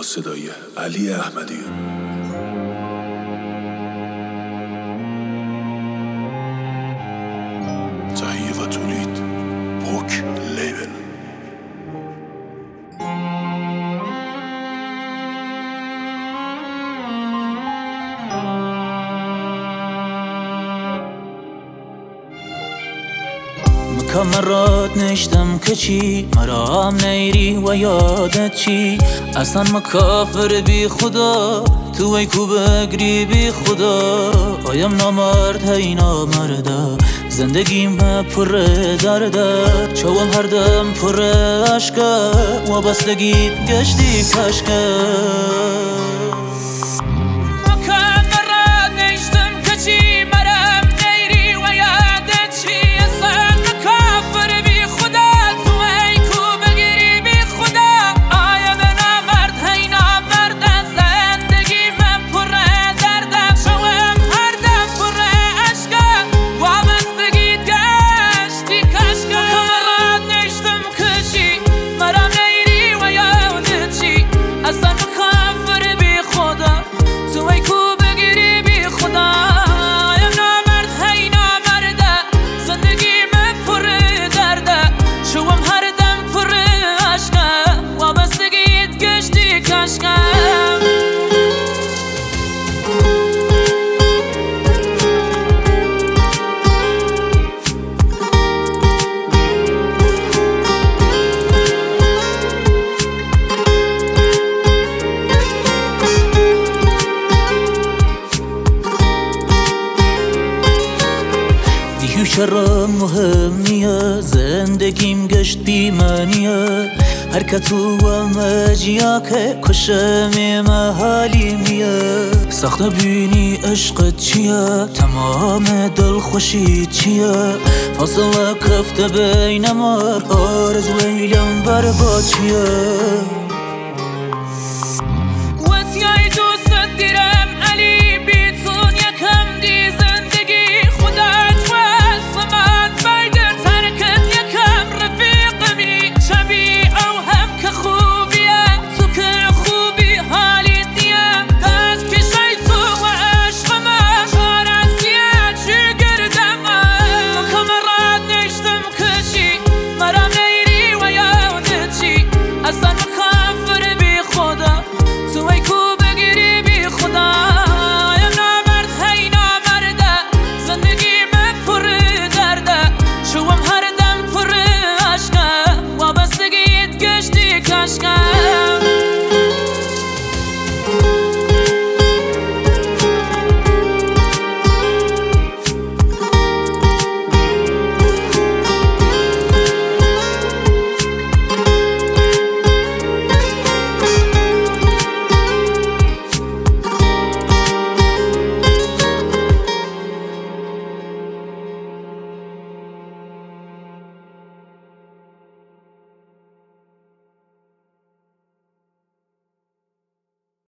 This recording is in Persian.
صدای علی احمدی. تهیه و تولید پوک لیبل. مرات نشتم که چی مرا هم نیری و یادت چی اصلا مکافر بی خدا تو ای کو بگری بی خدا آیم نامرد هی نامرده زندگیم پر درده چوام هر دم پر عشقه و بستگیت گشتی کشکه چرا مهم نیه زندگیم گشت بیمانیه هر کتو و مجیا که کشمی محالی میه سخت بینی عشقت چیه تمام دل خوشی چیه فاصله کفته بین مار آرزویم برباد چیه